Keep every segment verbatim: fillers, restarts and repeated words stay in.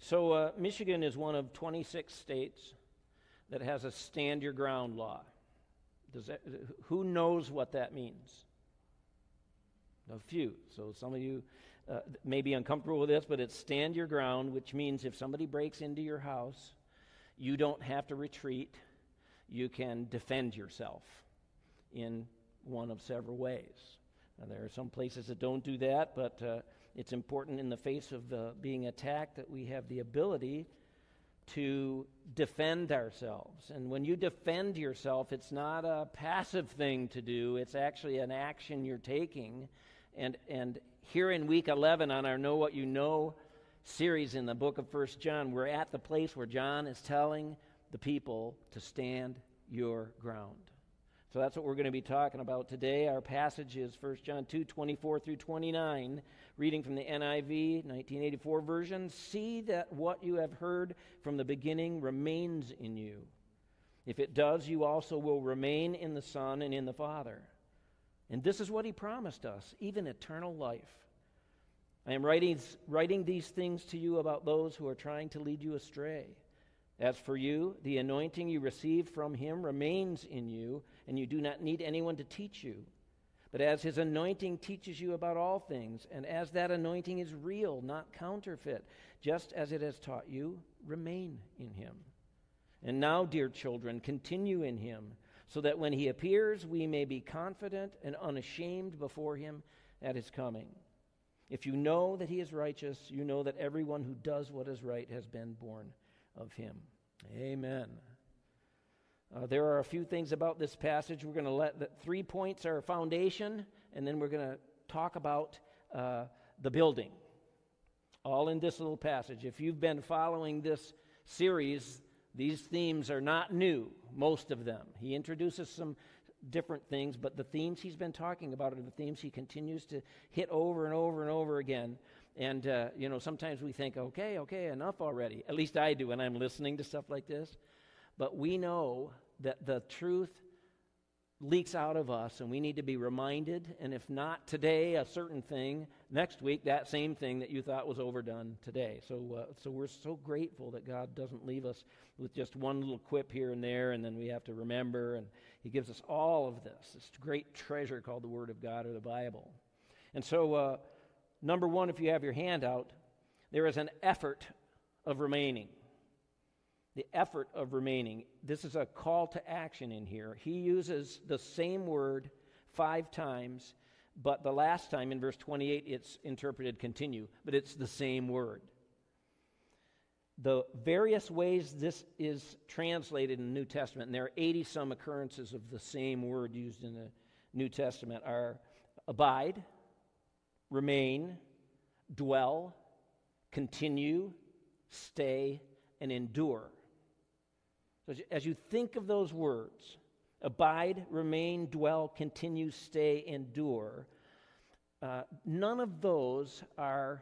So uh, Michigan is one of twenty-six states that has a stand your ground law. Does that, who knows what that means? A few. So some of you uh, may be uncomfortable with this, but it's stand your ground, which means if somebody breaks into your house, you don't have to retreat. You can defend yourself in one of several ways. Now, there are some places that don't do that, but uh, it's important in the face of uh, being attacked that we have the ability to defend ourselves. And when you defend yourself, it's not a passive thing to do. It's actually an action you're taking. And and here in week eleven on our Know What You Know series in the book of First John, we're at the place where John is telling the people to stand your ground. So that's what we're going to be talking about today. Our passage is First John two, twenty-four through twenty-nine, reading from the N I V, nineteen eighty-four version. See that what you have heard from the beginning remains in you. If it does, you also will remain in the Son and in the Father. And this is what he promised us, even eternal life. I am writing, writing these things to you about those who are trying to lead you astray. As for you, the anointing you received from him remains in you, and you do not need anyone to teach you. But as his anointing teaches you about all things, and as that anointing is real, not counterfeit, just as it has taught you, remain in him. And now, dear children, continue in him, so that when he appears, we may be confident and unashamed before him at his coming. If you know that he is righteous, you know that everyone who does what is right has been born of him. Amen. Uh, there are a few things about this passage. We're going to let the three points are foundation, and then we're going to talk about uh, the building. All in this little passage. If you've been following this series, these themes are not new, most of them. He introduces some different things, but the themes he's been talking about are the themes he continues to hit over and over and over again. And, uh, you know, sometimes we think, okay, okay, enough already. At least I do when I'm listening to stuff like this. But we know that the truth leaks out of us, and we need to be reminded. And if not today, a certain thing, next week, that same thing that you thought was overdone today. So uh, so we're so grateful that God doesn't leave us with just one little quip here and there, and then we have to remember. And he gives us all of this, this great treasure called the Word of God or the Bible. And so, uh, number one, if you have your hand out, there is an effort of remaining. The effort of remaining. This is a call to action in here. He uses the same word five times, but the last time in verse twenty-eight it's interpreted continue, but it's the same word. The various ways this is translated in the New Testament, and there are eighty-some occurrences of the same word used in the New Testament, are abide, remain, dwell, continue, stay, and endure. So as you think of those words, abide, remain, dwell, continue, stay, endure, uh, none of those are,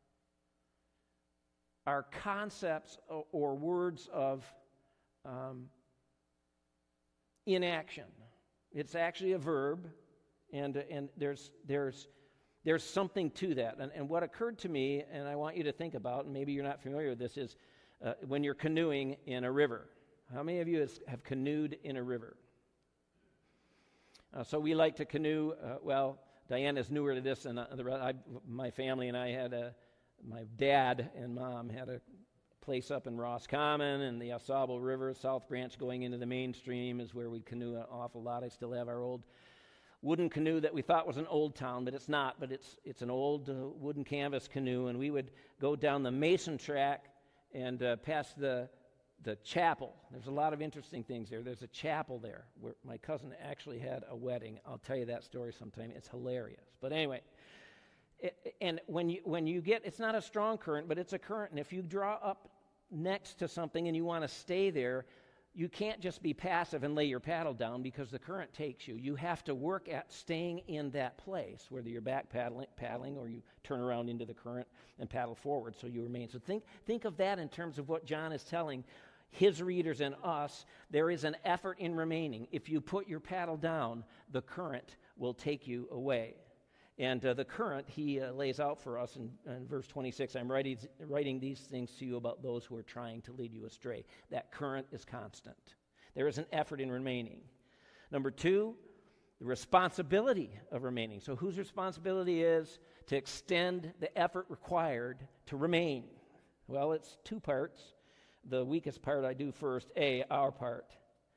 are concepts or, or words of um, inaction. It's actually a verb, and, and there's, there's, there's something to that. And, and what occurred to me, and I want you to think about, and maybe you're not familiar with this, is uh, when you're canoeing in a river. How many of you has, have canoed in a river? Uh, so we like to canoe. Uh, well, Diana's newer to this, and uh, the, I, my family and I had a, my dad and mom had a place up in Roscommon, and the AuSable River, South Branch going into the mainstream is where we canoe an awful lot. I still have our old wooden canoe that we thought was an Old Town, but it's not. But it's it's an old uh, wooden canvas canoe, and we would go down the Mason track and uh, past the the chapel. There's a lot of interesting things there. There's a chapel there where my cousin actually had a wedding. I'll tell you that story sometime. It's hilarious. But anyway, it, and when you when you get, it's not a strong current, but it's a current. And if you draw up next to something and you want to stay there, you can't just be passive and lay your paddle down because the current takes you. You have to work at staying in that place, whether you're back paddling, paddling or you turn around into the current and paddle forward so you remain. So think think of that in terms of what John is telling his readers and us. There is an effort in remaining. If you put your paddle down, the current will take you away. And uh, the current he uh, lays out for us in, in verse twenty-six. I'm writing, writing these things to you about those who are trying to lead you astray. That current is constant. There is an effort in remaining. Number two, the responsibility of remaining. So whose responsibility is to extend the effort required to remain? Well, it's two parts. The weakest part I do first. A, our part.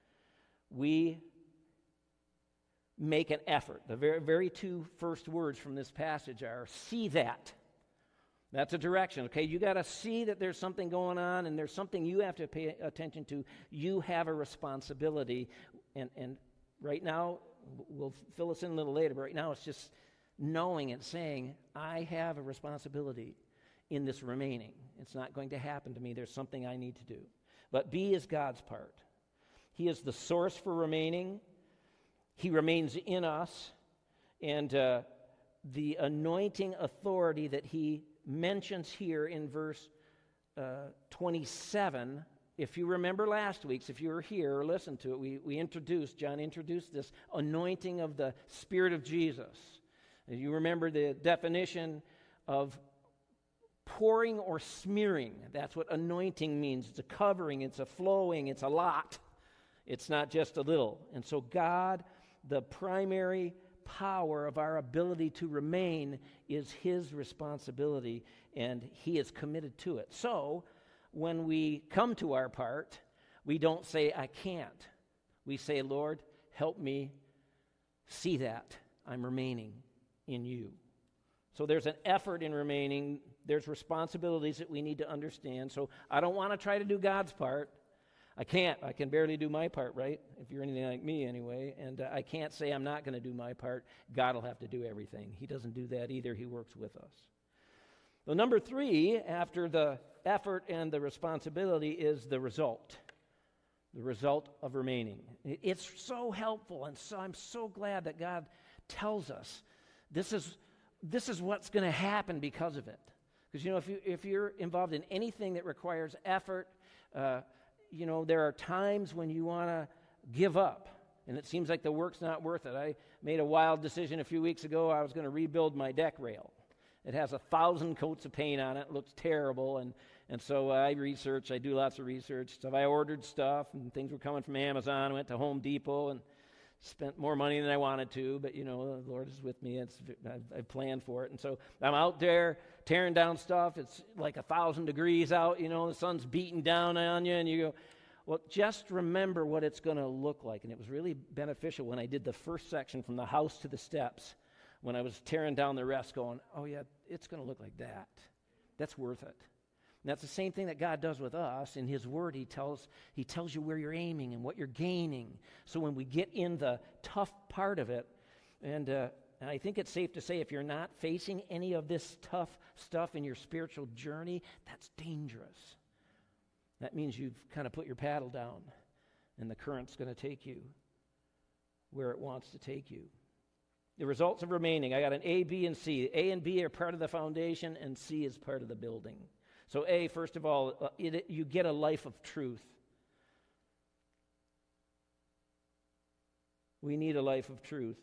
We make an effort. The very, very two first words from this passage are, see that. That's a direction, okay? You got to see that there's something going on and there's something you have to pay attention to. You have a responsibility. And, and right now, we'll fill us in a little later, but right now it's just knowing and saying, I have a responsibility in this remaining. It's not going to happen to me. There's something I need to do. But B is God's part. He is the source for remaining. He remains in us, and uh, the anointing authority that he mentions here in verse uh, twenty-seven, if you remember last week's, if you were here or listened to it, we, we introduced, John introduced this anointing of the Spirit of Jesus. And you remember the definition of pouring or smearing. That's what anointing means. It's a covering, it's a flowing, it's a lot. It's not just a little. And so God, the primary power of our ability to remain, is his responsibility, and he is committed to it. So, when we come to our part, we don't say, I can't. We say, Lord, help me see that I'm remaining in you. So there's an effort in remaining. There's responsibilities that we need to understand. So I don't want to try to do God's part. I can't. I can barely do my part, right? If you're anything like me anyway. And uh, I can't say I'm not going to do my part. God will have to do everything. He doesn't do that either. He works with us. So number three, after the effort and the responsibility, is the result. The result of remaining. It's so helpful, and so I'm so glad that God tells us this is this is what's going to happen because of it. Because, you know, if, you, if you're involved in anything that requires effort, uh, you know, there are times when you want to give up, and it seems like the work's not worth it. I made a wild decision a few weeks ago. I was going to rebuild my deck rail. It has a thousand coats of paint on it. It looks terrible, and, and so I research. I do lots of research. So I ordered stuff, and things were coming from Amazon. I went to Home Depot and spent more money than I wanted to, but, you know, the Lord is with me. It's, I've, I've planned for it. And so I'm out there tearing down stuff. It's like a thousand degrees out, you know, the sun's beating down on you, and you go, well, just remember what it's going to look like. And it was really beneficial when I did the first section from the house to the steps, when I was tearing down the rest, going, oh, yeah, it's going to look like that. That's worth it. And that's the same thing that God does with us. In his word, he tells he tells you where you're aiming and what you're gaining. So when we get in the tough part of it, and, uh, and I think it's safe to say if you're not facing any of this tough stuff in your spiritual journey, that's dangerous. That means you've kind of put your paddle down, and the current's going to take you where it wants to take you. The results of remaining, I got an A, B, and C. A and B are part of the foundation, and C is part of the building. So A, first of all, uh, it, you get a life of truth. We need a life of truth.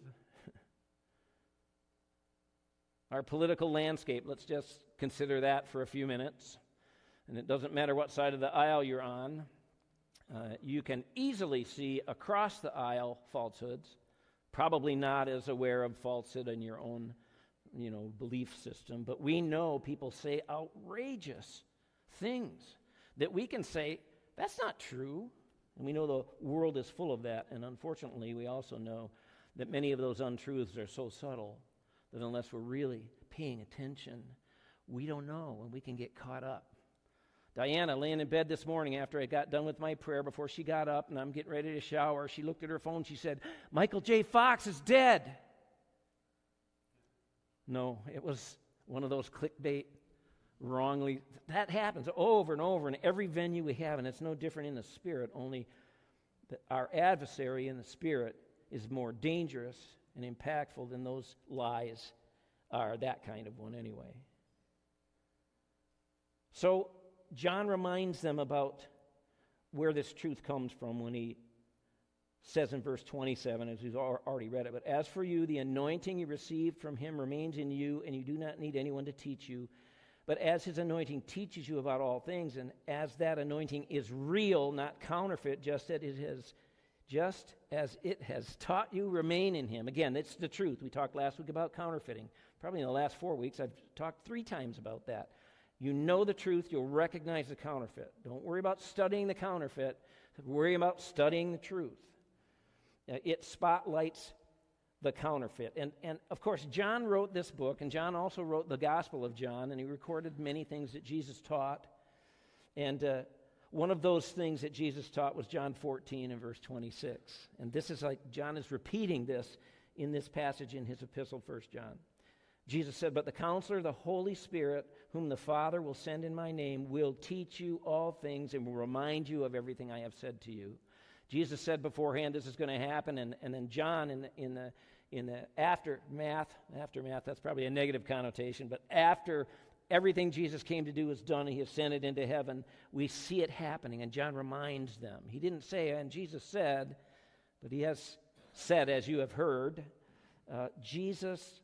Our political landscape, let's just consider that for a few minutes. And it doesn't matter what side of the aisle you're on. Uh, you can easily see across the aisle falsehoods, probably not as aware of falsehood in your own you know, belief system, but we know people say outrageous things that we can say, that's not true. And we know the world is full of that, and unfortunately, we also know that many of those untruths are so subtle that unless we're really paying attention, we don't know, and we can get caught up. Diana, laying in bed this morning after I got done with my prayer, before she got up and I'm getting ready to shower, she looked at her phone, she said, Michael J. Fox is dead. No, it was one of those clickbait, wrongly. That happens over and over in every venue we have, and it's no different in the spirit, only that our adversary in the spirit is more dangerous and impactful than those lies are, that kind of one anyway. So John reminds them about where this truth comes from when he says in verse twenty-seven, as we've already read it, but as for you, the anointing you received from him remains in you, and you do not need anyone to teach you. But as his anointing teaches you about all things, and as that anointing is real, not counterfeit, just as it has, just as it has taught you, remain in him. Again, that's the truth. We talked last week about counterfeiting. Probably in the last four weeks, I've talked three times about that. You know the truth, you'll recognize the counterfeit. Don't worry about studying the counterfeit. Worry about studying the truth. Uh, it spotlights the counterfeit. And, and, of course, John wrote this book, and John also wrote the Gospel of John, and he recorded many things that Jesus taught. And uh, one of those things that Jesus taught was John fourteen and verse twenty-six. And this is like John is repeating this in this passage in his epistle, First John. Jesus said, but the Counselor, the Holy Spirit, whom the Father will send in my name, will teach you all things and will remind you of everything I have said to you. Jesus said beforehand this is going to happen, and, and then John in the, in the in the aftermath, aftermath, that's probably a negative connotation, but after everything Jesus came to do is done, he ascended into heaven, we see it happening, and John reminds them. He didn't say, and Jesus said, but he has said, as you have heard, uh, Jesus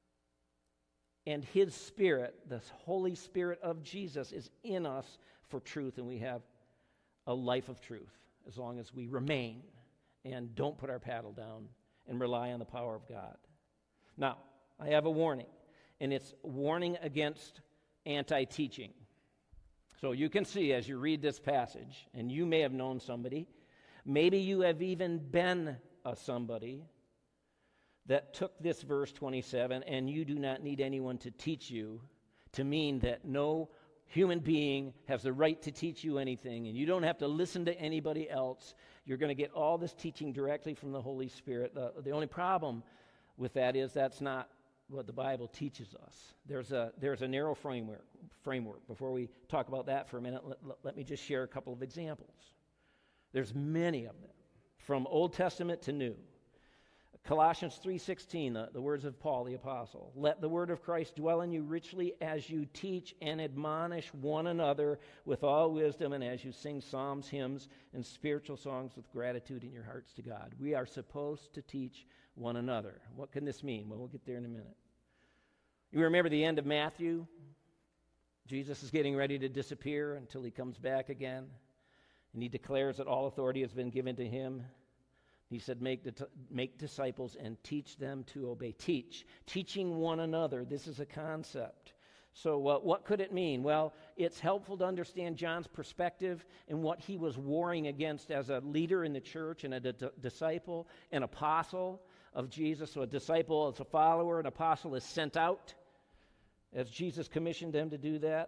and his Spirit, the Holy Spirit of Jesus, is in us for truth, and we have a life of truth as long as we remain and don't put our paddle down and rely on the power of God. Now, I have a warning, and it's warning against anti-teaching. So you can see as you read this passage, and you may have known somebody, maybe you have even been a somebody that took this verse twenty-seven, and you do not need anyone to teach you, to mean that no human being has the right to teach you anything, and you don't have to listen to anybody else. You're going to get all this teaching directly from the Holy Spirit. The, the only problem with that is that's not what the Bible teaches us. There's a there's a narrow framework. Framework. Before we talk about that for a minute, let, let, let me just share a couple of examples. There's many of them, from Old Testament to New. Colossians three sixteen, the, the words of Paul the Apostle. Let the word of Christ dwell in you richly as you teach and admonish one another with all wisdom, and as you sing psalms, hymns, and spiritual songs with gratitude in your hearts to God. We are supposed to teach one another. What can this mean? Well, we'll get there in a minute. You remember the end of Matthew? Jesus is getting ready to disappear until he comes back again, and he declares that all authority has been given to him. He said, make, di- make disciples and teach them to obey. Teach. Teaching one another. This is a concept. So uh, what could it mean? Well, it's helpful to understand John's perspective and what he was warring against as a leader in the church and a d- disciple, an apostle of Jesus. So a disciple is a follower, an apostle is sent out, as Jesus commissioned them to do that.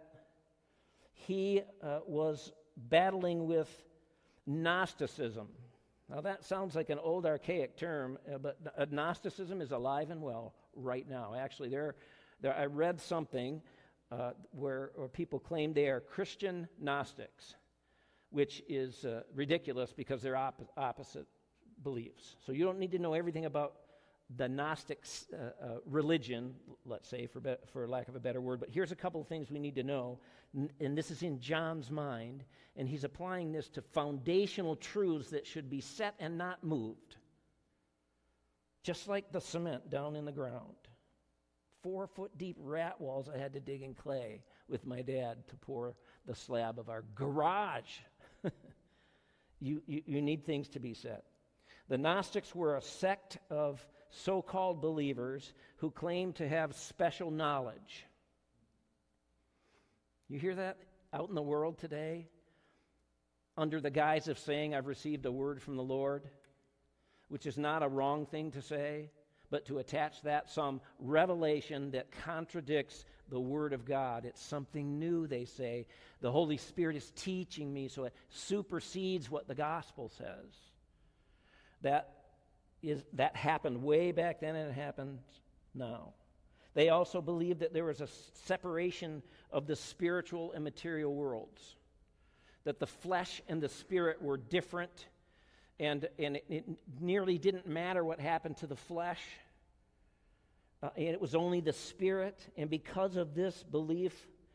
He uh, was battling with Gnosticism. Now, that sounds like an old, archaic term, uh, but uh, Gnosticism is alive and well right now. Actually, there, there I read something uh, where, where people claim they are Christian Gnostics, which is uh, ridiculous because they're op- opposite beliefs. So you don't need to know everything about the Gnostic uh, uh, religion, let's say, for, be- for lack of a better word, but here's a couple of things we need to know, N- and this is in John's mind, and he's applying this to foundational truths that should be set and not moved. Just like the cement down in the ground. Four foot deep rat walls I had to dig in clay with my dad to pour the slab of our garage. you, you, you need things to be set. The Gnostics were a sect of so-called believers who claimed to have special knowledge. You hear that out in the world today? Under the guise of saying, I've received a word from the Lord, which is not a wrong thing to say, but to attach that some revelation that contradicts the Word of God. It's something new, they say. The Holy Spirit is teaching me, so it supersedes what the gospel says. That is that happened way back then, and it happens now. They also believed that there was a separation of the spiritual and material worlds, that the flesh and the spirit were different, and, and it, it nearly didn't matter what happened to the flesh, uh, and it was only the spirit. And because of this belief,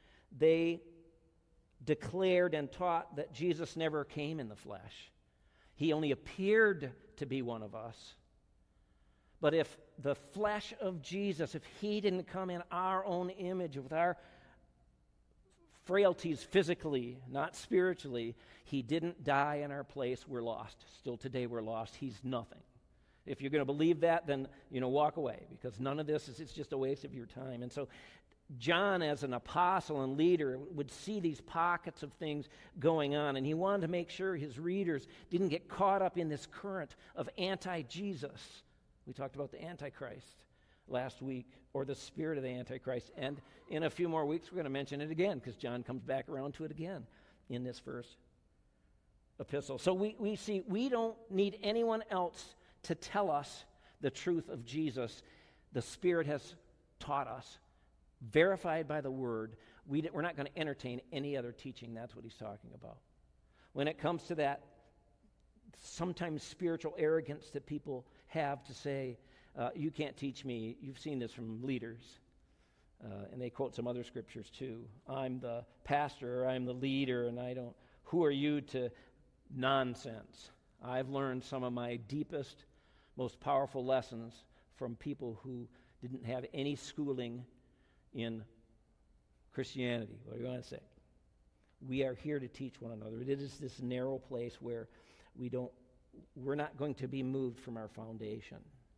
they declared and taught that Jesus never came in the flesh. He only appeared to be one of us. But if the flesh of Jesus, if he didn't come in our own image with our frailties physically, not spiritually, he didn't die in our place, we're lost. Still today we're lost. He's nothing. If you're going to believe that, then, you know, walk away, because none of this is, it's just a waste of your time. And so John, as an apostle and leader, would see these pockets of things going on, and he wanted to make sure his readers didn't get caught up in this current of anti-Jesus. We talked about the Antichrist last week, or the spirit of the Antichrist, and in a few more weeks we're going to mention it again, because John comes back around to it again in this first epistle. So we, we see we don't need anyone else to tell us the truth of Jesus. The Spirit has taught us, verified by the Word. We, we're not going to entertain any other teaching. That's what he's talking about. When it comes to that sometimes spiritual arrogance that people have to say, uh, you can't teach me. You've seen this from leaders. Uh, and they quote some other scriptures too. I'm the pastor, or I'm the leader, and I don't, who are you to nonsense? I've learned some of my deepest, most powerful lessons from people who didn't have any schooling in Christianity. What are you going to say? We are here to teach one another. It is this narrow place where we don't, we're not going to be moved from our foundation.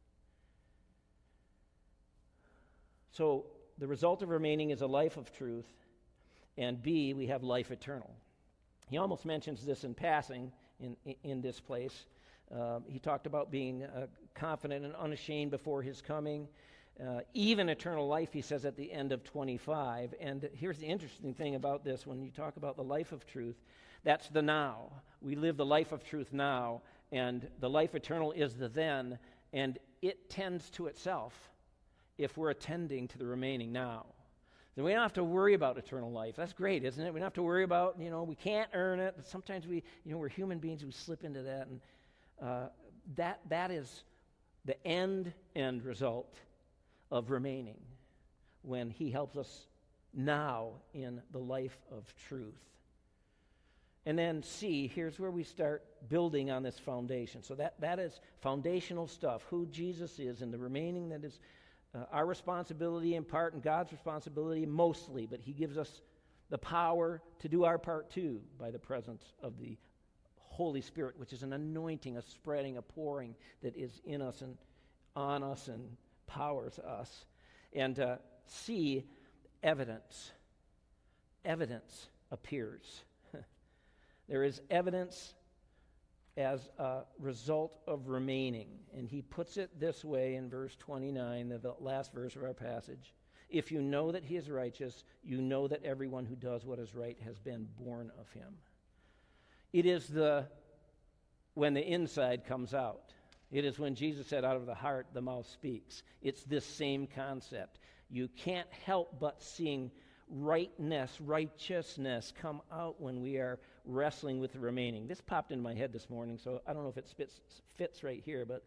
So the result of remaining is a life of truth, and B, we have life eternal. He almost mentions this in passing in, in, in this place. Uh, he talked about being uh, confident and unashamed before his coming. Uh, even eternal life, he says at the end of twenty-five. And here's the interesting thing about this. When you talk about the life of truth, that's the now. We live the life of truth now, and the life eternal is the then, and it tends to itself if we're attending to the remaining now. So we don't have to worry about eternal life. That's great, isn't it? We don't have to worry about, you know, we can't earn it. But sometimes we, you know, we're human beings, we slip into that, and uh, that that is the end end result of remaining when he helps us now in the life of truth. And then C, here's where we start building on this foundation. So that, that is foundational stuff, who Jesus is, and the remaining that is uh, our responsibility in part and God's responsibility mostly, but he gives us the power to do our part too by the presence of the Holy Spirit, which is an anointing, a spreading, a pouring that is in us and on us and powers us. And uh, C, evidence. Evidence appears. There is evidence as a result of remaining. And he puts it this way in verse twenty-nine, the last verse of our passage. If you know that he is righteous, you know that everyone who does what is right has been born of him. It is the when the inside comes out. It is when Jesus said, out of the heart the mouth speaks. It's this same concept. You can't help but seeing rightness, righteousness come out when we are wrestling with the remaining. This popped into my head this morning, so I don't know if it fits, fits right here, but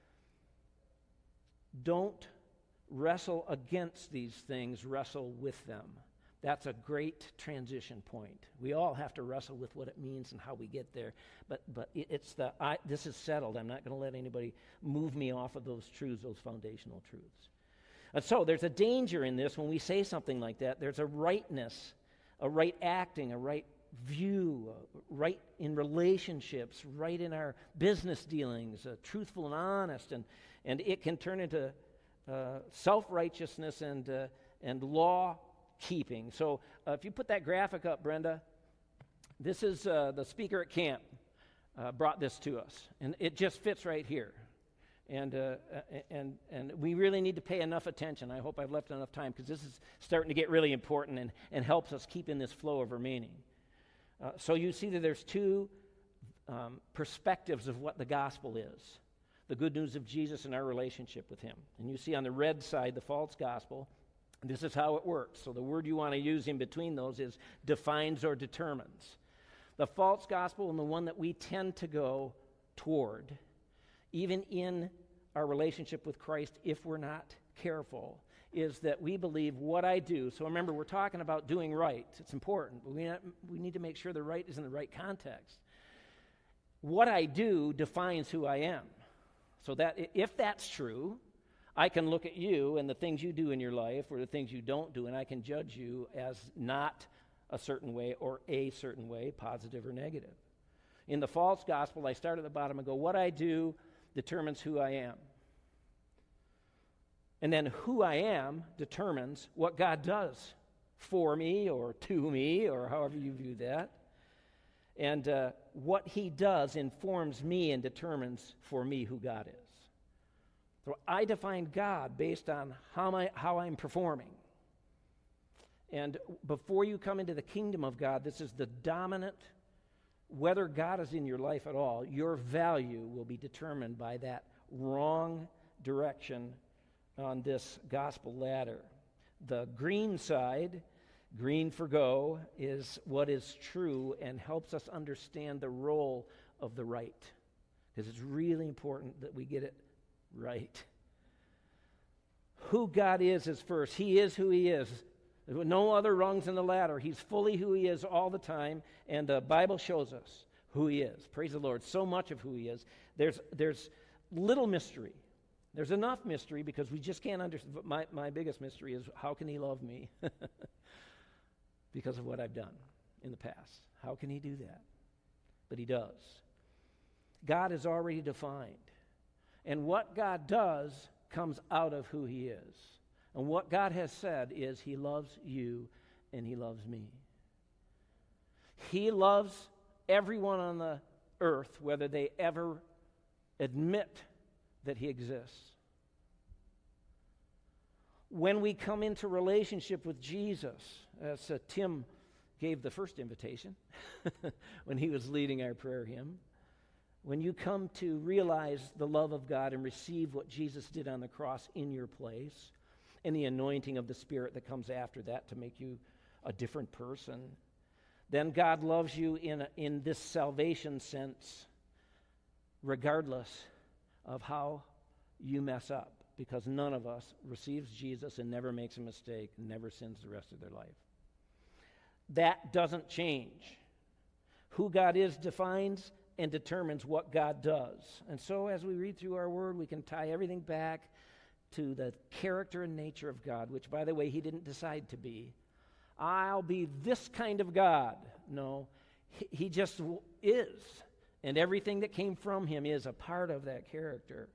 don't wrestle against these things, wrestle with them. That's a great transition point. We all have to wrestle with what it means and how we get there. But but it's the, I, this is settled. I'm not going to let anybody move me off of those truths, those foundational truths. And so there's a danger in this when we say something like that. There's a rightness, a right acting, a right view, a right in relationships, right in our business dealings, uh, truthful and honest. And, and it can turn into uh, self-righteousness and, uh, and law keeping. So uh, if you put that graphic up, Brenda, this is uh, the speaker at camp uh, brought this to us, and it just fits right here. And uh, and and we really need to pay enough attention. I hope I've left enough time, because this is starting to get really important and, and helps us keep in this flow of remaining. Uh, so you see that there's two um, perspectives of what the gospel is. The good news of Jesus and our relationship with him. And you see on the red side the false gospel. This is how it works. So the word you want to use in between those is defines or determines. The false gospel, and the one that we tend to go toward, even in our relationship with Christ, if we're not careful, is that we believe what I do. So remember, we're talking about doing right. It's important, but we, not, we need to make sure the right is in the right context. what I do defines who I am. So that if that's true, I can look at you and the things you do in your life or the things you don't do, and I can judge you as not a certain way or a certain way, positive or negative. In the false gospel, I start at the bottom and go, what I do determines who I am. And then who I am determines what God does for me or to me or however you view that. And uh, what he does informs me and determines for me who God is. So I define God based on how, my, how I'm performing. And before you come into the kingdom of God, this is the dominant, whether God is in your life at all, your value will be determined by that wrong direction on this gospel ladder. The green side, green for go, is what is true and helps us understand the role of the right. Because it's really important that we get it right. Who God is is first. He is who he is. There's no other rungs in the ladder. He's fully who he is all the time, and the Bible shows us who he is. Praise the Lord. So much of who he is. There's, there's little mystery. There's enough mystery because we just can't understand. My, my biggest mystery is, how can he love me? Because of what I've done in the past. How can he do that? But he does. God is already defined. And what God does comes out of who he is. And what God has said is he loves you and he loves me. He loves everyone on the earth, whether they ever admit that he exists. When we come into relationship with Jesus, as uh, Tim gave the first invitation when he was leading our prayer hymn, when you come to realize the love of God and receive what Jesus did on the cross in your place, and the anointing of the Spirit that comes after that to make you a different person, then God loves you in, a, in this salvation sense, regardless of how you mess up, because none of us receives Jesus and never makes a mistake and never sins the rest of their life. That doesn't change. Who God is defines and determines what God does. And so as we read through our word, we can tie everything back to the character and nature of God, which, by the way, he didn't decide to be. I'll be this kind of God. No, he, he just is. And everything that came from him is a part of that character.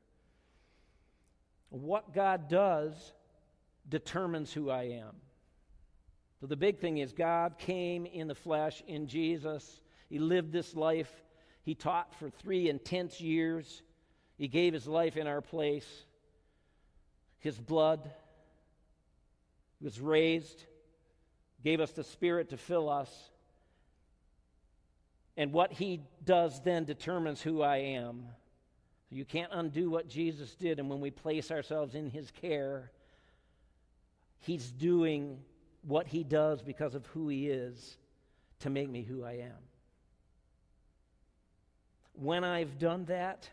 What God does determines who I am. So the big thing is God came in the flesh in Jesus. He lived this life. He taught for three intense years. He gave his life in our place. His blood was raised, gave us the Spirit to fill us. And what he does then determines who I am. You can't undo what Jesus did, and when we place ourselves in his care, he's doing what he does because of who he is to make me who I am. When I've done that,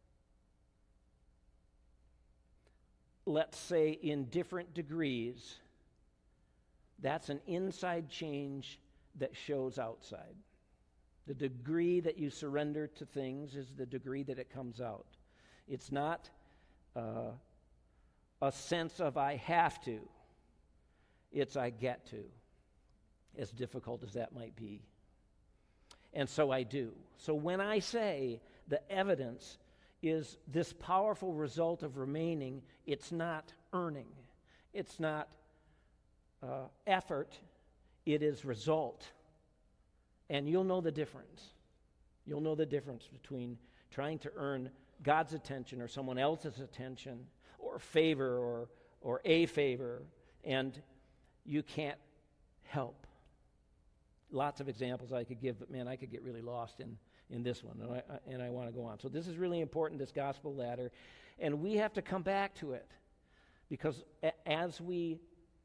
let's say in different degrees, that's an inside change that shows outside. The degree that you surrender to things is the degree that it comes out. It's not uh, a sense of I have to. It's I get to, as difficult as that might be. And so I do. So when I say the evidence is this powerful result of remaining, it's not earning. It's not uh, effort. It is result. And you'll know the difference. You'll know the difference between trying to earn God's attention or someone else's attention or favor or, or a favor, and you can't help. Lots of examples I could give, but man, I could get really lost in, in this one, and I, and I want to go on. So this is really important, this gospel ladder, and we have to come back to it because a- as we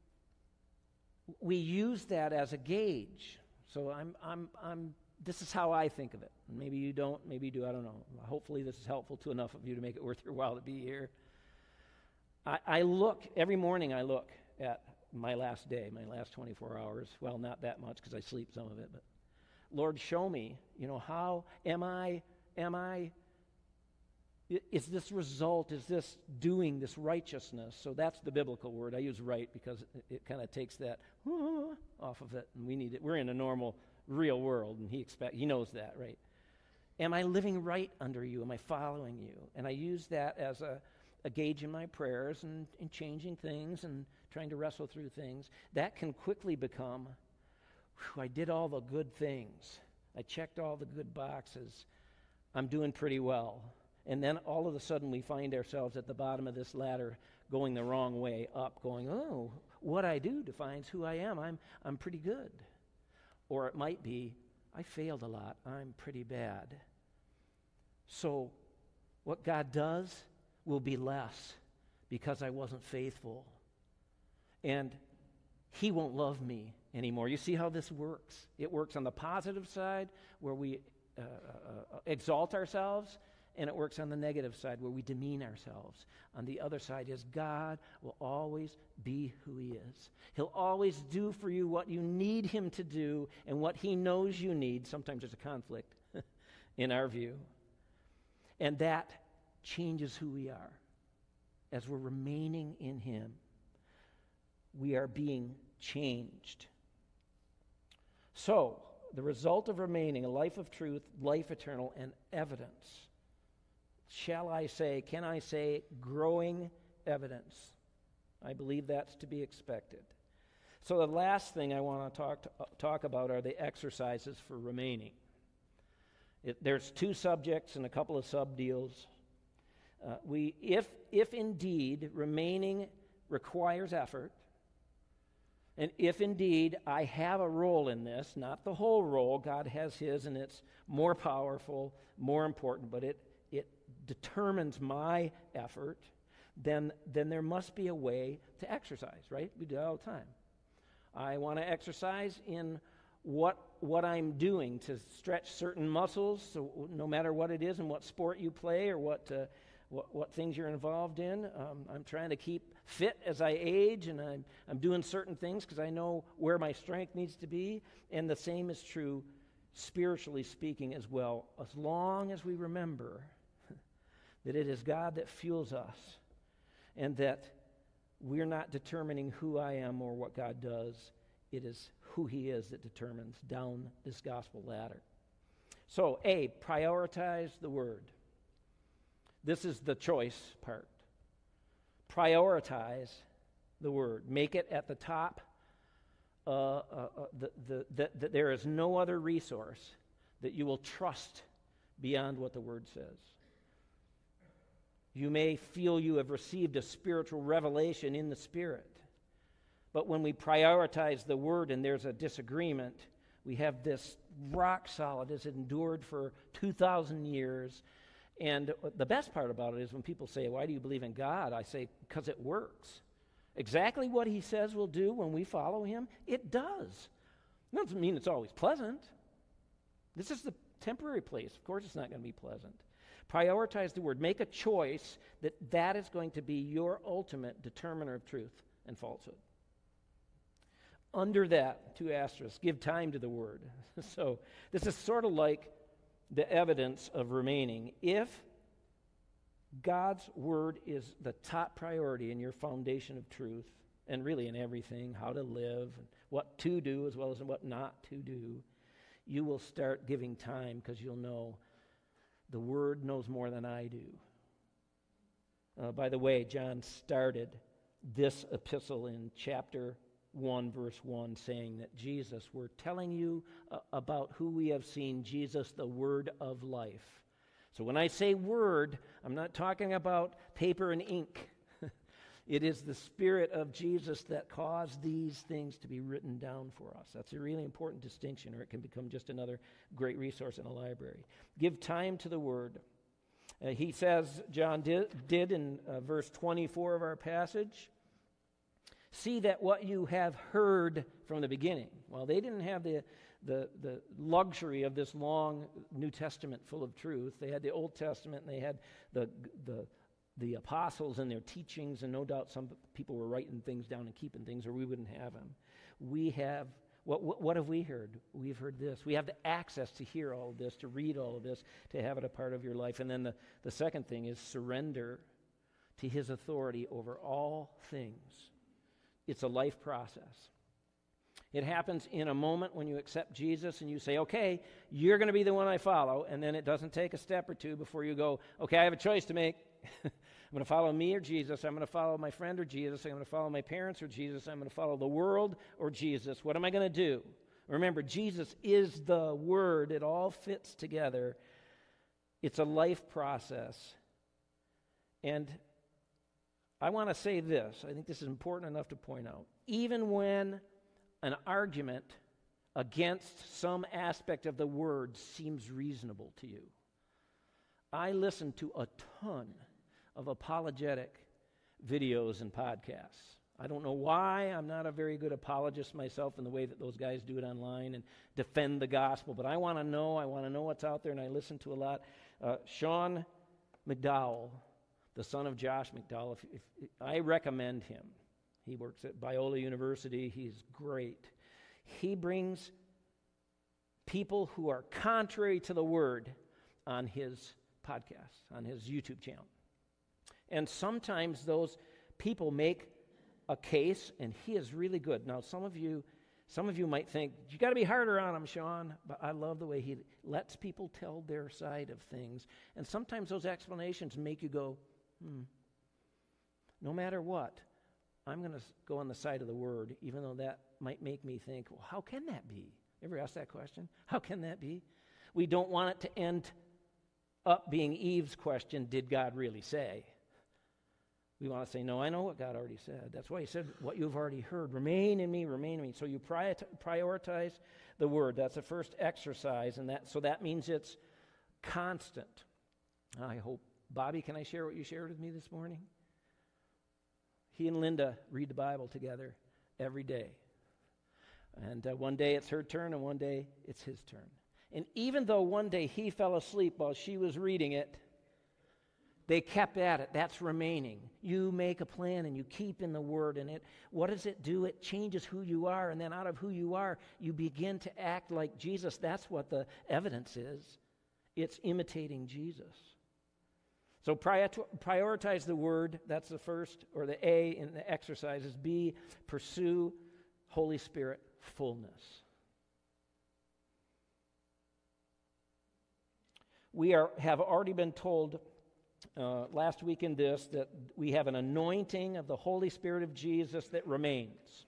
we use that as a gauge. So I'm I'm I'm this is how I think of it. Maybe you don't, maybe you do, I don't know. Hopefully this is helpful to enough of you to make it worth your while to be here. I, I look, every morning I look at my last day, my last twenty-four hours. Well, not that much because I sleep some of it, but Lord, show me, you know, how am I am I, is this result, is this doing, this righteousness? So that's the biblical word. I use right because it, it kind of takes that off of it, and we need it. We're in a normal, real world, and he expect he knows that, right? Am I living right under you? Am I following you? And I use that as a, a gauge in my prayers and in changing things and trying to wrestle through things. That can quickly become, whew, I did all the good things. I checked all the good boxes. I'm doing pretty well. And then all of a sudden we find ourselves at the bottom of this ladder going the wrong way up, going, oh, what I do defines who I am. I'm, I'm pretty good. Or it might be, I failed a lot. I'm pretty bad. So what God does will be less because I wasn't faithful. And he won't love me anymore. You see how this works? It works on the positive side where we uh, uh, exalt ourselves, and it works on the negative side where we demean ourselves. On the other side is God will always be who he is. He'll always do for you what you need him to do and what he knows you need. Sometimes there's a conflict in our view. And that changes who we are. As we're remaining in him, we are being changed. So, the result of remaining, a life of truth, life eternal, and evidence. Shall I say, can I say, growing evidence? I believe that's to be expected. So the last thing I want to talk to, uh, talk about are the exercises for remaining. It, there's two subjects and a couple of sub-deals. Uh, we, if, if indeed remaining requires effort, and if indeed I have a role in this, not the whole role, God has his, and it's more powerful, more important, but it, it determines my effort, then, then there must be a way to exercise, right? We do that all the time. I want to exercise in what what I'm doing to stretch certain muscles, so no matter what it is and what sport you play or what uh, what, what things you're involved in. Um, I'm trying to keep fit as I age, and I'm, I'm doing certain things because I know where my strength needs to be, and the same is true spiritually speaking as well, as long as we remember that it is God that fuels us and that we're not determining who I am or what God does. It is who he is that determines down this gospel ladder. So, A, prioritize the word. This is the choice part. Prioritize the word. Make it at the top. Uh, uh, uh, the, the, the, the, there is no other resource that you will trust beyond what the word says. You may feel you have received a spiritual revelation in the Spirit. But when we prioritize the word and there's a disagreement, we have this rock solid as it endured for two thousand years. And the best part about it is when people say, why do you believe in God? I say, because it works. Exactly what he says we'll do when we follow him, it does. It doesn't mean it's always pleasant. This is the temporary place. Of course it's not going to be pleasant. Prioritize the word. Make a choice that that is going to be your ultimate determiner of truth and falsehood. Under that, two asterisks, give time to the word. So this is sort of like the evidence of remaining. If God's word is the top priority in your foundation of truth, and really in everything, how to live, and what to do as well as what not to do, you will start giving time because you'll know the word knows more than I do. Uh, by the way, John started this epistle in chapter one, verse one, saying that Jesus, we're telling you uh, about who we have seen, Jesus, the word of life. So when I say word, I'm not talking about paper and ink. It is the Spirit of Jesus that caused these things to be written down for us. That's a really important distinction, or it can become just another great resource in a library. Give time to the Word. Uh, he says, John did, did in uh, verse twenty-four of our passage, see that what you have heard from the beginning. Well, they didn't have the, the, the luxury of this long New Testament full of truth. They had the Old Testament, and they had the the the apostles and their teachings, and no doubt some people were writing things down and keeping things, or we wouldn't have them. We have What, what, what have we heard? We've heard this. We have the access to hear all of this, to read all of this, to have it a part of your life. And then the, the second thing is surrender to his authority over all things. It's a life process. It happens in a moment when you accept Jesus and you say, okay, you're going to be the one I follow, and then it doesn't take a step or two before you go, okay, I have a choice to make. I'm going to follow me or Jesus. I'm going to follow my friend or Jesus. I'm going to follow my parents or Jesus. I'm going to follow the world or Jesus. What am I going to do? Remember, Jesus is the Word. It all fits together. It's a life process. And I want to say this. I think this is important enough to point out. Even when an argument against some aspect of the Word seems reasonable to you, I listen to a ton of apologetic videos and podcasts. I don't know why. I'm not a very good apologist myself in the way that those guys do it online and defend the gospel, but I want to know. I want to know what's out there, and I listen to a lot. Uh, Sean McDowell, the son of Josh McDowell, if, if, I recommend him. He works at Biola University. He's great. He brings people who are contrary to the Word on his podcast, on his YouTube channel. And sometimes those people make a case, and he is really good. Now, some of you, some of you might think, you got to be harder on him, Sean. But I love the way he lets people tell their side of things. And sometimes those explanations make you go, hmm, no matter what, I'm going to go on the side of the Word, even though that might make me think, well, how can that be? Ever asked that question? How can that be? We don't want it to end up being Eve's question, did God really say? We want to say, no, I know what God already said. That's why he said, what you've already heard, remain in me, remain in me. So you prioritize the Word. That's the first exercise, and that so that means it's constant. I hope. Bobby, can I share what you shared with me this morning? He and Linda read the Bible together every day. And uh, one day it's her turn, and one day it's his turn. And even though one day he fell asleep while she was reading it, they kept at it. That's remaining. You make a plan and you keep in the Word, and it, what does it do? It changes who you are, and then out of who you are, you begin to act like Jesus. That's what the evidence is. It's imitating Jesus. So prioritize the Word. That's the first, or the A in the exercises. B, pursue Holy Spirit fullness. We are have already been told uh, last week in this that we have an anointing of the Holy Spirit of Jesus that remains.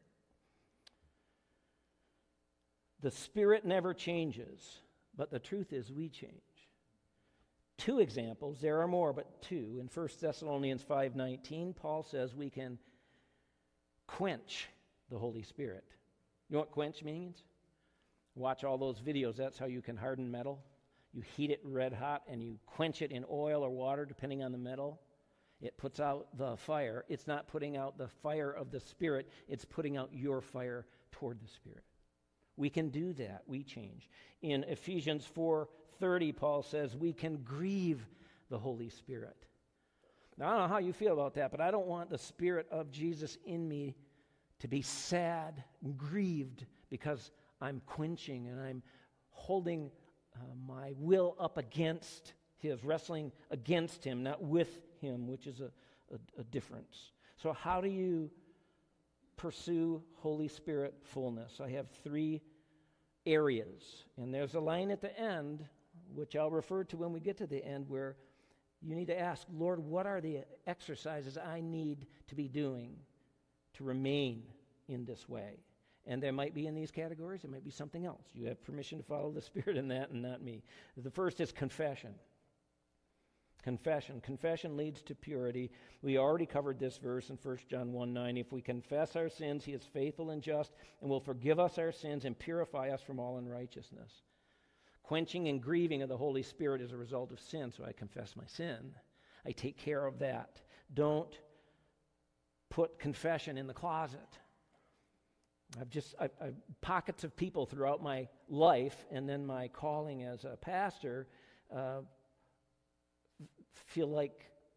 The Spirit never changes, but the truth is we change. Two examples, there are more, but two. In First Thessalonians five nineteen, Paul says we can quench the Holy Spirit. You know what quench means? Watch all those videos. That's how you can harden metal. You heat it red hot and you quench it in oil or water, depending on the metal. It puts out the fire. It's not putting out the fire of the Spirit. It's putting out your fire toward the Spirit. We can do that. We change. In Ephesians four thirty, Paul says we can grieve the Holy Spirit. Now, I don't know how you feel about that, but I don't want the Spirit of Jesus in me to be sad and grieved because I'm quenching and I'm holding uh, my will up against his, wrestling against him, not with him, which is a, a, a difference. So how do you pursue Holy Spirit fullness? I have three areas, and there's a line at the end, which I'll refer to when we get to the end, where you need to ask, Lord, what are the exercises I need to be doing to remain in this way? And there might be in these categories, it might be something else. You have permission to follow the Spirit in that and not me. The first is confession. Confession. Confession leads to purity. We already covered this verse in First John one nine. If we confess our sins, he is faithful and just and will forgive us our sins and purify us from all unrighteousness. Quenching and grieving of the Holy Spirit is a result of sin, so I confess my sin. I take care of that. Don't put confession in the closet. I've just I've, I've pockets of people throughout my life and then my calling as a pastor uh, feel like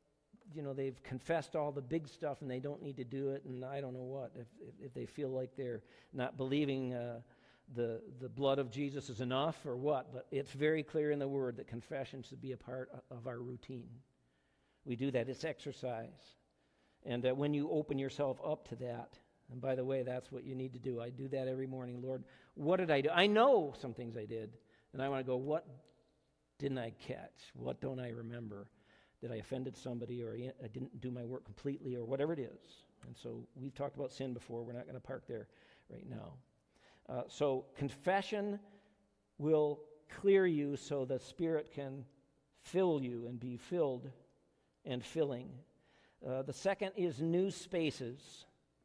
you know, they've confessed all the big stuff and they don't need to do it, and I don't know what, if, if, if they feel like they're not believing uh, the, the blood of Jesus is enough or what, but it's very clear in the Word that confession should be a part of our routine. We do that. It's exercise. And uh, when you open yourself up to that, and by the way, that's what you need to do. I do that every morning. Lord, what did I do? I know some things I did, and I want to go, what didn't I catch? What don't I remember? Did I offended somebody, or I didn't do my work completely, or whatever it is? And so we've talked about sin before. We're not going to park there right now. Uh, so confession will clear you so the Spirit can fill you and be filled and filling. Uh, the second is new spaces.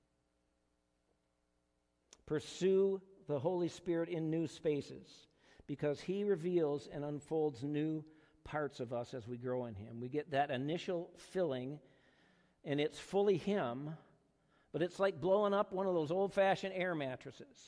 Pursue the Holy Spirit in new spaces because He reveals and unfolds new parts of us as we grow in Him. We get that initial filling, and it's fully Him, but it's like blowing up one of those old-fashioned air mattresses.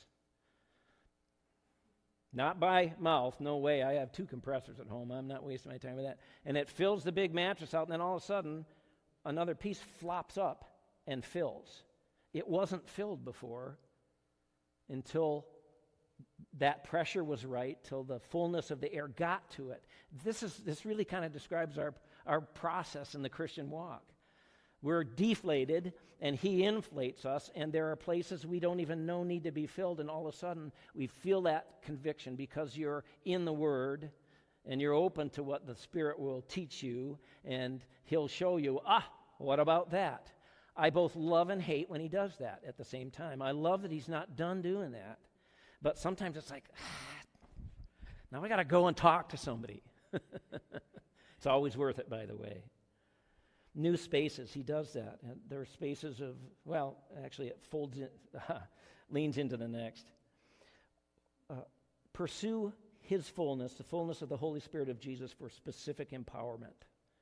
Not by mouth, no way. I have two compressors at home. I'm not wasting my time with that. And it fills the big mattress out, and then all of a sudden, another piece flops up and fills. It wasn't filled before until that pressure was right, till the fullness of the air got to it. This is this really kind of describes our, our process in the Christian walk. We're deflated, and He inflates us, and there are places we don't even know need to be filled, and all of a sudden we feel that conviction because you're in the Word, and you're open to what the Spirit will teach you, and He'll show you, ah, what about that? I both love and hate when He does that at the same time. I love that He's not done doing that. But sometimes it's like, ah, now I got to go and talk to somebody. It's always worth it, by the way. New spaces, He does that. And there are spaces of, well, actually it folds in, leans into the next. Uh, pursue His fullness, the fullness of the Holy Spirit of Jesus for specific empowerment.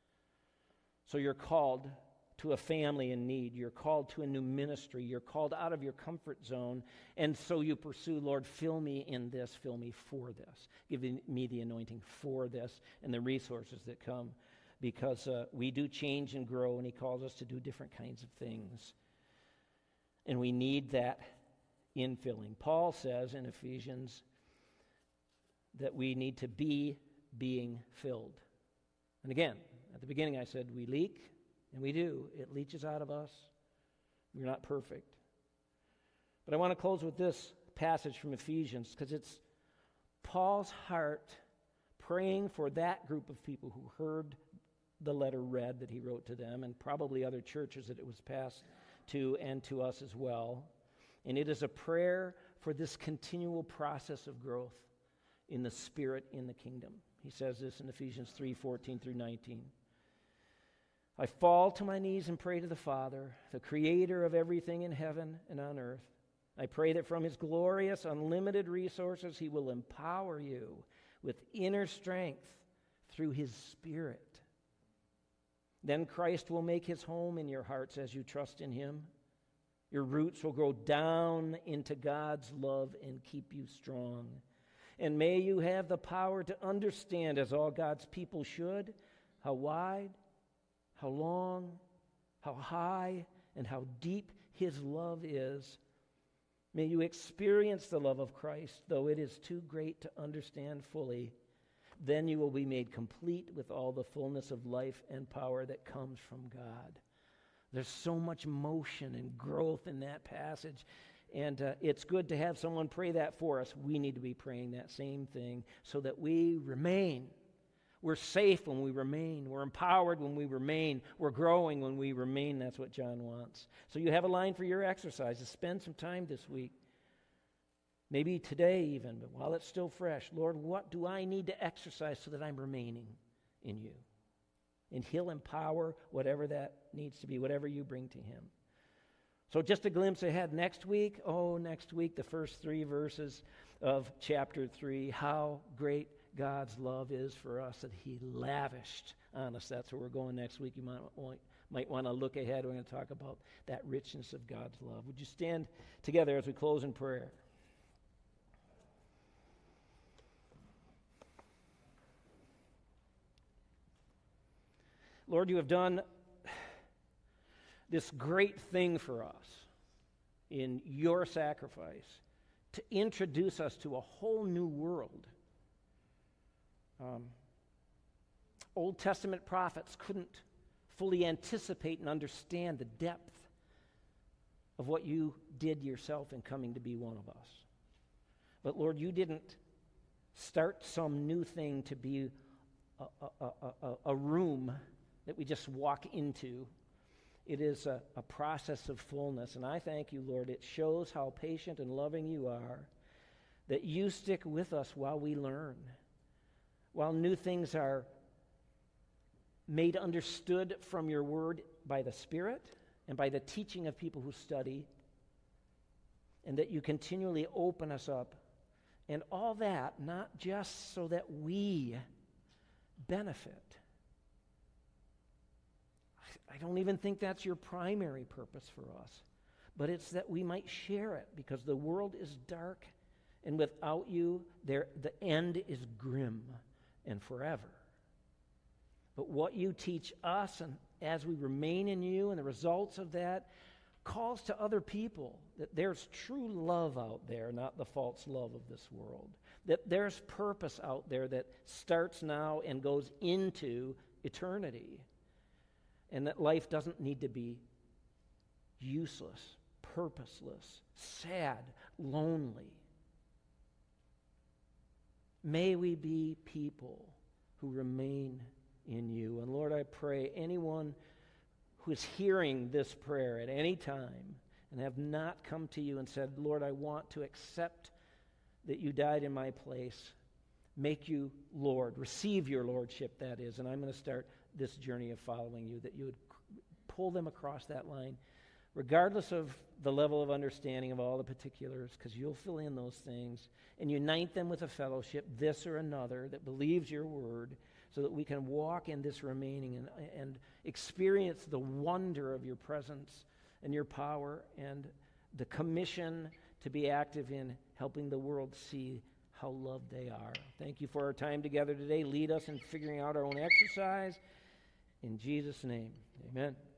So you're called to a family in need. You're called to a new ministry. You're called out of your comfort zone. And so you pursue, Lord, fill me in this, fill me for this. Give me the anointing for this and the resources that come. Because uh, we do change and grow, and He calls us to do different kinds of things. And we need that infilling. Paul says in Ephesians that we need to be being filled. And again, at the beginning I said we leak. And we do. It leaches out of us. We're not perfect. But I want to close with this passage from Ephesians because it's Paul's heart praying for that group of people who heard the letter read that he wrote to them, and probably other churches that it was passed to and to us as well. And it is a prayer for this continual process of growth in the Spirit in the kingdom. He says this in Ephesians three fourteen through nineteen. I fall to my knees and pray to the Father, the creator of everything in heaven and on earth. I pray that from His glorious, unlimited resources, He will empower you with inner strength through His Spirit. Then Christ will make His home in your hearts as you trust in Him. Your roots will grow down into God's love and keep you strong. And may you have the power to understand, as all God's people should, how wide, how long, how high, and how deep His love is. May you experience the love of Christ, though it is too great to understand fully. Then you will be made complete with all the fullness of life and power that comes from God. There's so much motion and growth in that passage, and uh, it's good to have someone pray that for us. We need to be praying that same thing so that we remain. We're safe when we remain. We're empowered when we remain. We're growing when we remain. That's what John wants. So you have a line for your exercises. Spend some time this week. Maybe today even, but while it's still fresh. Lord, what do I need to exercise so that I'm remaining in you? And He'll empower whatever that needs to be, whatever you bring to Him. So just a glimpse ahead. Next week, oh, next week, the first three verses of chapter three. How great God's love is for us, that He lavished on us. That's where we're going next week. You might want, might want to look ahead. We're going to talk about that richness of God's love. Would you stand together as we close in prayer? Lord, you have done this great thing for us in your sacrifice to introduce us to a whole new world. Um, Old Testament prophets couldn't fully anticipate and understand the depth of what you did yourself in coming to be one of us. But Lord, you didn't start some new thing to be a, a, a, a room that we just walk into. It is a, a process of fullness. And I thank you, Lord. It shows how patient and loving you are, that you stick with us while we learn, while new things are made understood from your word by the Spirit and by the teaching of people who study, and that you continually open us up. And all that, not just so that we benefit. I don't even think that's your primary purpose for us, but it's that we might share it, because the world is dark, and without you, there the end is grim and forever. But what you teach us, and as we remain in you, and the results of that, calls to other people that there's true love out there, not the false love of this world. That there's purpose out there that starts now and goes into eternity. And that life doesn't need to be useless, purposeless, sad, lonely. May we be people who remain in you. And Lord, I pray anyone who is hearing this prayer at any time and have not come to you and said, Lord, I want to accept that you died in my place, make you Lord, receive your lordship, that is, and I'm going to start this journey of following you, that you would pull them across that line, regardless of the level of understanding of all the particulars, because you'll fill in those things, and unite them with a fellowship, this or another, that believes your word, so that we can walk in this remaining and, and experience the wonder of your presence and your power and the commission to be active in helping the world see how loved they are. Thank you for our time together today. Lead us in figuring out our own exercise. In Jesus' name, amen.